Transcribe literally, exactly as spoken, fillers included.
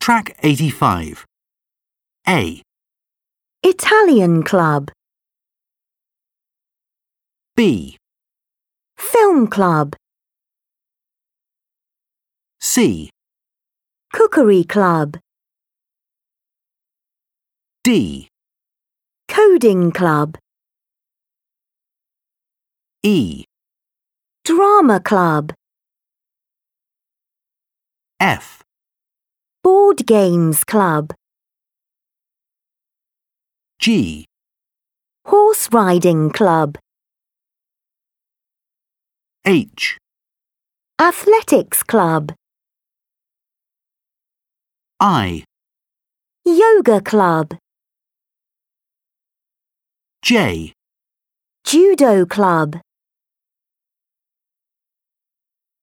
Track eighty-five. A. Italian club. B. Film club. C. Cookery club. D. Coding club. E. Drama club. F. Board games club. G. Horse riding club. H. Athletics club. I. Yoga club. J. Judo club.